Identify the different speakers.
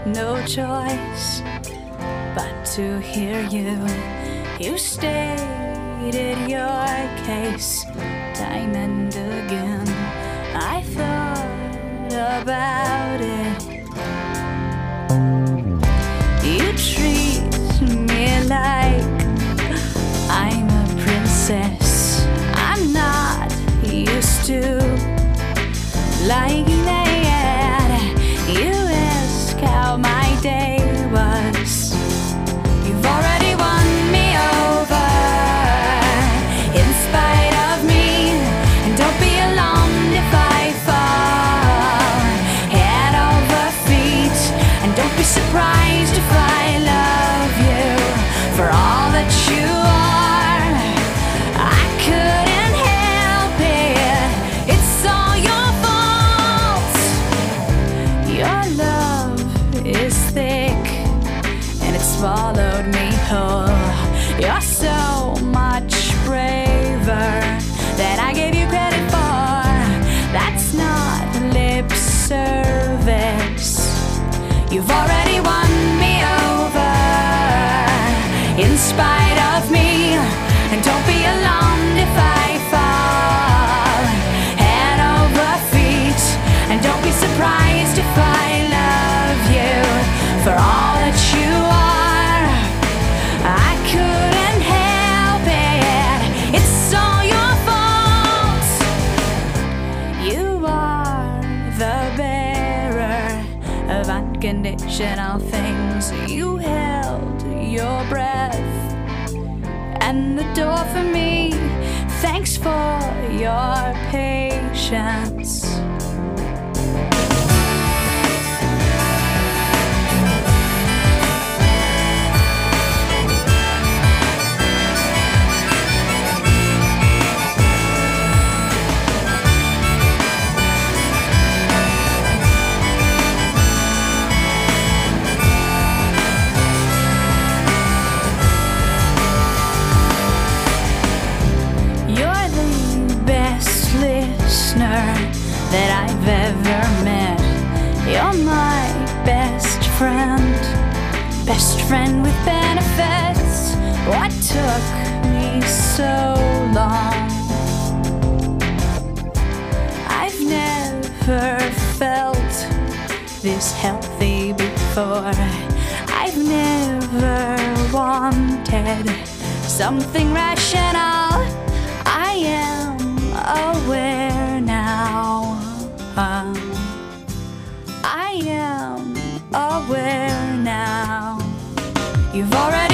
Speaker 1: no choice but to hear you. You stated your case time and again. I thought about it. You treat me like I'm a princess. I'm not used to liking that. You ask how my day was. You've already won me over in spite of me. And don't be alarmed if I fall head over feet. And don't be surprised if I love you for all that you are. I couldn't help it. It's all your fault. Your love is thick and it swallowed me whole. You're so much braver than I gave you credit for. That's not lip service. You've already won me over in spite of me. And don't be alarmed if I fall head over feet. And don't be surprised if I love you for all that you are. I couldn't help it. It's all your fault. You are the bearer of unconditional things. You held your breath and the door for me. Thanks for your patience. You're the best listener that I've ever met. You're my best friend with benefits. What took me so long? I've never felt this healthy before. I've never wanted something rational. I am aware now. I am aware now. You've already